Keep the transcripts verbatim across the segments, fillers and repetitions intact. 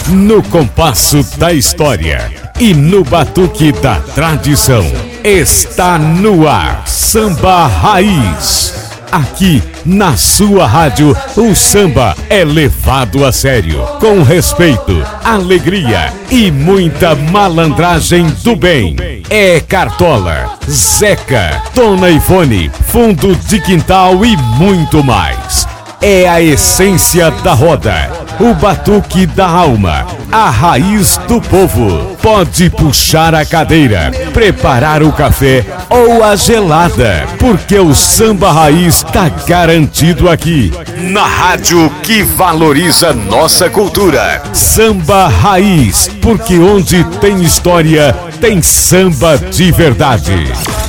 no compasso da história e no batuque da tradição. Está no ar Samba Raiz. Aqui na sua rádio, o samba é levado a sério, com respeito, alegria e muita malandragem do bem. É Cartola, Zeca, Dona Ivone, Fundo de Quintal e muito mais. É a essência da roda, o batuque da alma, a raiz do povo. Pode puxar a cadeira, preparar o café ou a gelada, porque o samba raiz tá garantido aqui, na rádio que valoriza nossa cultura. Samba Raiz, porque onde tem história, tem samba de verdade.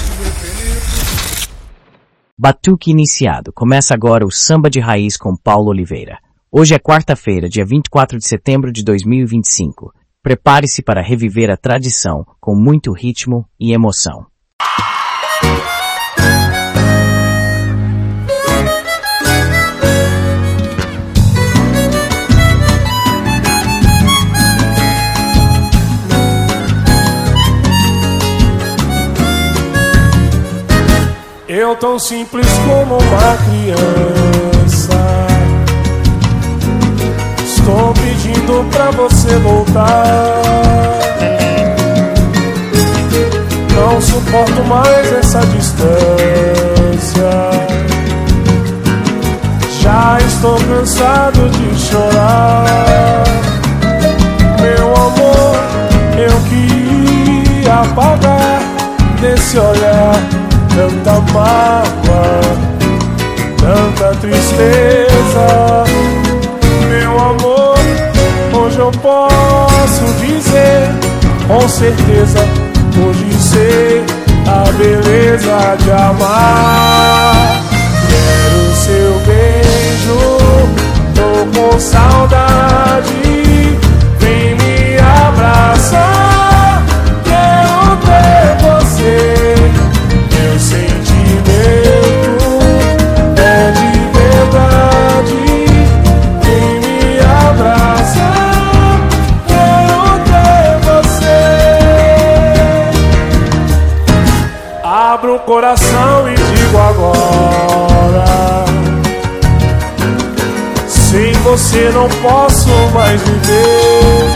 Batuque iniciado. Começa agora o Samba de Raiz com Paulo Oliveira. Hoje é quarta-feira, dia vinte e quatro de setembro de dois mil e vinte e cinco. Prepare-se para reviver a tradição com muito ritmo e emoção. Eu tão simples como uma criança, estou pedindo pra você voltar. Não suporto mais essa distância, já estou cansado de chorar. Meu amor, eu queria apagar desse olhar tanta mágoa, tanta tristeza. Meu amor, hoje eu posso dizer com certeza, hoje sei a beleza de amar. Quero seu beijo, tô com saudade, vem me abraçar. Quero ter você. Meu sentimento é de verdade, vem me abraçar, quero ter você. Abro o coração e digo agora, sem você não posso mais viver.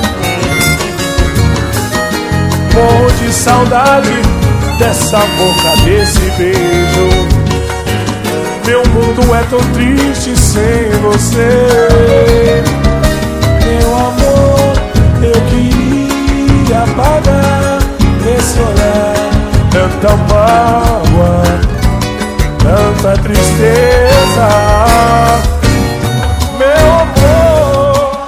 Morro de saudade dessa boca, desse beijo. Meu mundo é tão triste sem você. Meu amor, eu queria apagar esse olhar, tanta mágoa, tanta tristeza. Meu amor,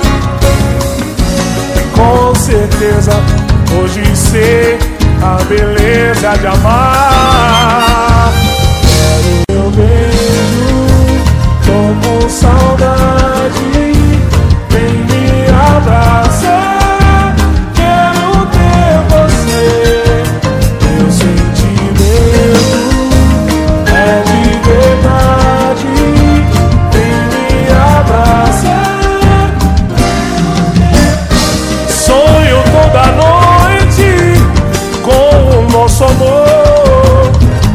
com certeza hoje sei a beleza de amar. Quero meu beijo, tô com saudade, vem me abraçar. Quero ter você. Meu sentimento é de verdade, vem me abraçar. Sonho toda noite com o nosso amor,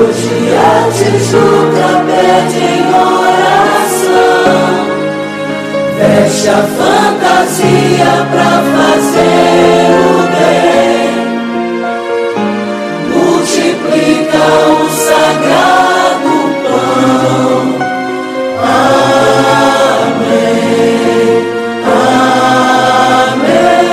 Hoje a Tijuca pede em oração, veste a fantasia pra fazer o bem, multiplica o sagrado pão. Amém, amém.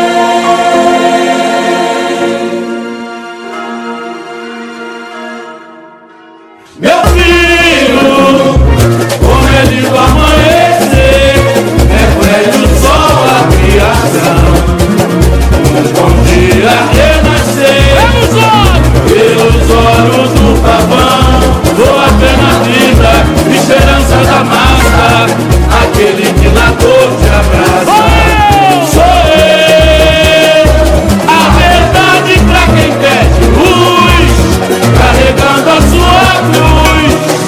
Meu filho, como é lindo amanhecer, reflete o sol a criação. Um bom dia renascer pelos olhos do pavão. Boa pena vida, esperança da massa, aquele que na dor te abraça. Sou eu, a verdade pra quem pede luz, carregando a sua cruz.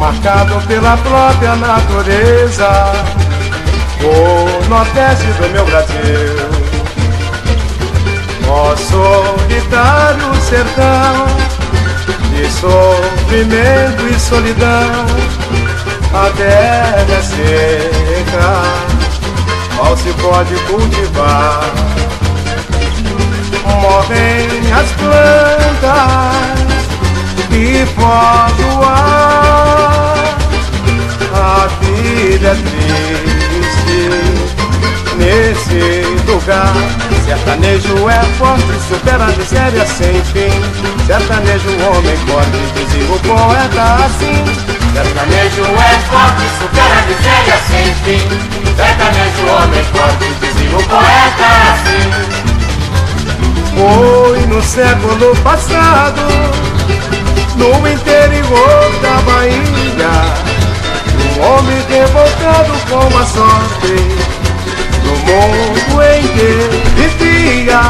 marcado pela própria natureza, o Nordeste do meu Brasil. Ó solitário sertão, de sofrimento e solidão, a terra é seca, mal se pode cultivar. Morrem as plantas e foge o ar. A vida é triste nesse lugar. Sertanejo é forte, supera a miséria sem fim. Sertanejo, homem forte, dizia o poeta assim. Sertanejo é forte, supera a miséria sem fim. Sertanejo, homem forte, dizia o poeta assim. Foi no século passado, no interior da Bahia, um homem revoltado com a sorte do mundo em que vivia.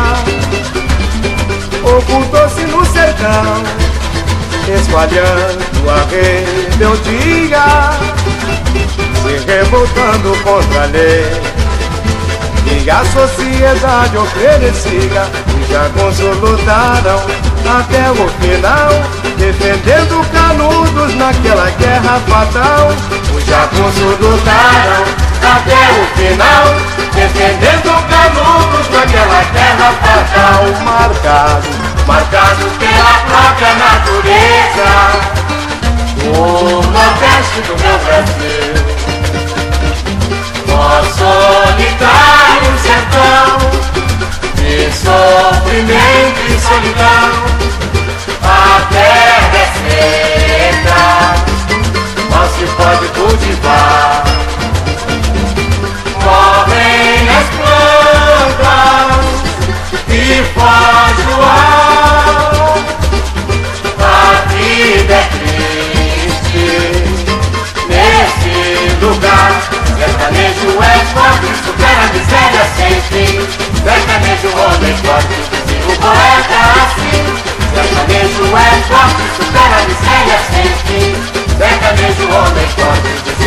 Ocultou-se no sertão, espalhando a rebeldia, se revoltando contra a lei e a sociedade oferecia. Os jagunços lutaram até o final, defendendo canudos naquela guerra fatal. Os jagunços lutaram até o final, defendendo canudos naquela guerra fatal. Marcado, marcado pela própria natureza, o Nordeste do meu Brasil. Ó solitário sertão, de sofrimento e solidão, a terra é seca, mal se pode cultivar. Morrem as plantas e foge o ar. A vida é triste nesse lugar. Sertanejo é forte, supera a miséria sem fim. Sertanejo, homem forte, dizia o poeta assim. Sertanejo é forte, supera a miséria sem fim. Sertanejo, homem forte,